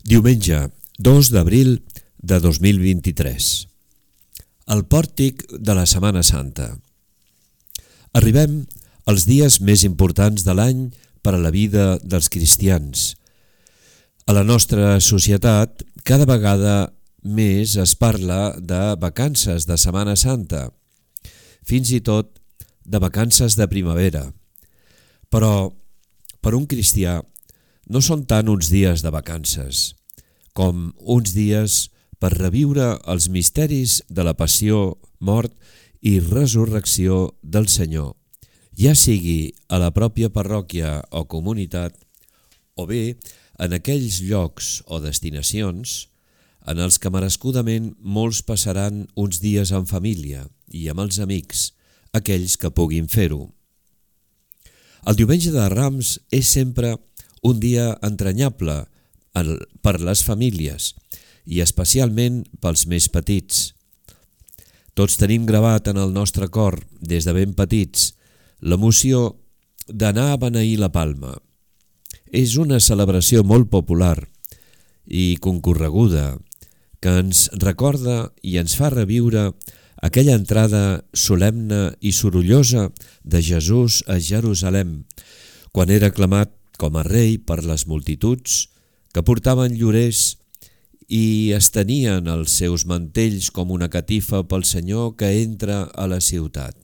Diumenge 2 d'abril de 2023. El pòrtic de la Setmana Santa. Arribem als dies més importants de l'any per a la vida dels cristians. A la nostra societat cada vegada més es parla de vacances de Setmana Santa, fins i tot de vacances de primavera. Però per un cristià no són tant uns dies de vacances, com uns dies per reviure els misteris de la passió, mort i resurrecció del Senyor, ja sigui a la pròpia parròquia o comunitat, o bé en aquells llocs o destinacions en els que merescudament molts passaran uns dies en família i amb els amics, aquells que puguin fer-ho. El diumenge de Rams és sempre un dia entranyable per les famílies i especialment pels més petits. Tots tenim gravat en el nostre cor, des de ben petits, l'emoció d'anar a beneir la palma. És una celebració molt popular i concorreguda que ens recorda i ens fa reviure aquella entrada solemne i sorollosa de Jesús a Jerusalem, quan era aclamat com a rei per les multituds que portaven llorers i estenien els seus mantells com una catifa pel Senyor que entra a la ciutat.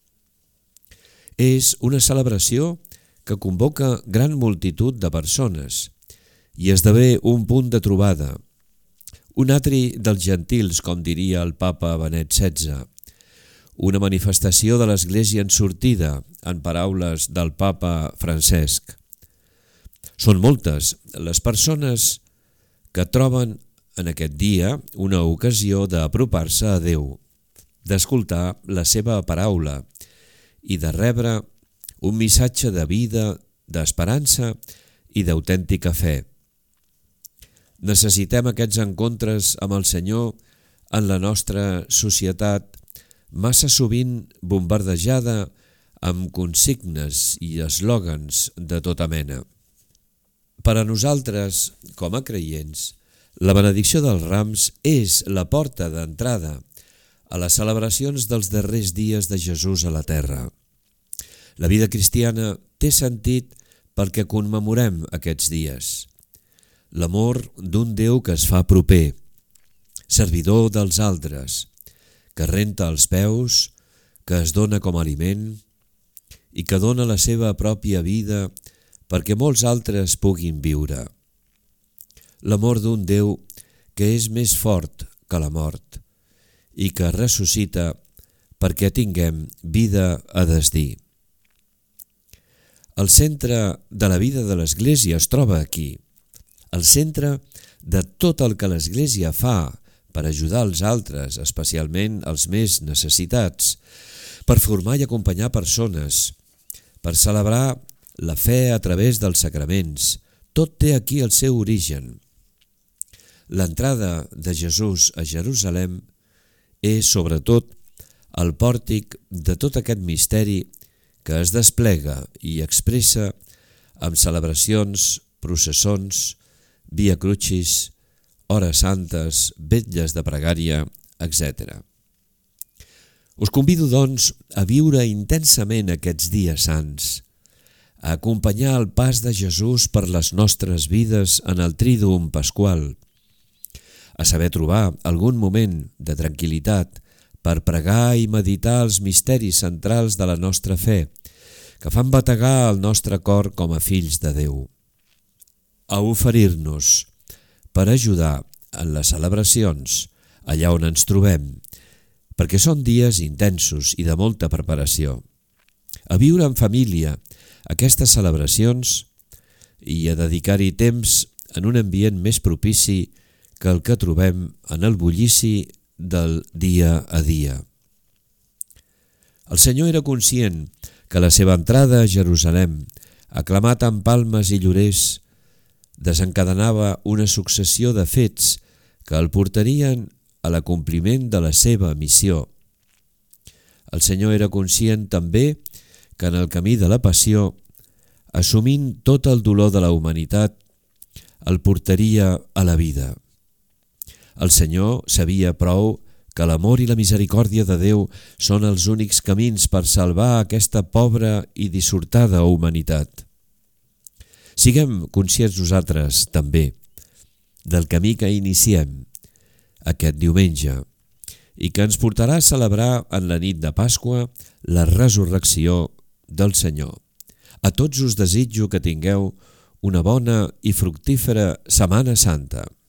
És una celebració que convoca gran multitud de persones i esdevé un punt de trobada, un atri dels gentils, com diria el papa Benet XVI, una manifestació de l'Església en sortida, en paraules del papa Francesc. Són moltes les persones que troben en aquest dia una ocasió d'apropar-se a Déu, d'escoltar la seva paraula i de rebre un missatge de vida, d'esperança i d'autèntica fe. Necessitem aquests encontres amb el Senyor en la nostra societat, massa sovint bombardejada amb consignes i eslògans de tota mena. Per a nosaltres, com a creients, la benedicció dels Rams és la porta d'entrada a les celebracions dels darrers dies de Jesús a la terra. La vida cristiana té sentit perquè commemorem aquests dies. L'amor d'un Déu que es fa proper, servidor dels altres, que renta els peus, que es dona com a aliment i que dona la seva pròpia vida perquè molts altres puguin viure. L'amor d'un Déu que és més fort que la mort i que ressuscita perquè tinguem vida a desdir. El centre de la vida de l'Església es troba aquí, el centre de tot el que l'Església fa per ajudar els altres, especialment els més necessitats, per formar i acompanyar persones, per celebrar la fe a través dels sacraments. Tot té aquí el seu origen. L'entrada de Jesús a Jerusalem és, sobretot, el pòrtic de tot aquest misteri que es desplega i expressa amb celebracions, processons, via crucis, hores santes, vetlles de pregària, etc. Us convido, doncs, a viure intensament aquests dies sants, a acompanyar el pas de Jesús per les nostres vides en el Tríduum pasqual, a saber trobar algun moment de tranquil·litat per pregar i meditar els misteris centrals de la nostra fe, que fan bategar el nostre cor com a fills de Déu, a oferir-nos per ajudar en les celebracions allà on ens trobem, perquè són dies intensos i de molta preparació, a viure en família aquestes celebracions i a dedicar-hi temps en un ambient més propici que el que trobem en el bullici del dia a dia. El Senyor era conscient que la seva entrada a Jerusalem, aclamat amb palmes i llorers, desencadenava una successió de fets que el portarien a l'acompliment de la seva missió. El Senyor era conscient també que en el camí de la passió, assumint tot el dolor de la humanitat, el portaria a la vida. El Senyor sabia prou que l'amor i la misericòrdia de Déu són els únics camins per salvar aquesta pobra i dissortada humanitat. Siguem conscients nosaltres, també, del camí que iniciem aquest diumenge i que ens portarà a celebrar en la nit de Pasqua la resurrecció del Senyor. A tots us desitjo que tingueu una bona i fructífera Setmana Santa.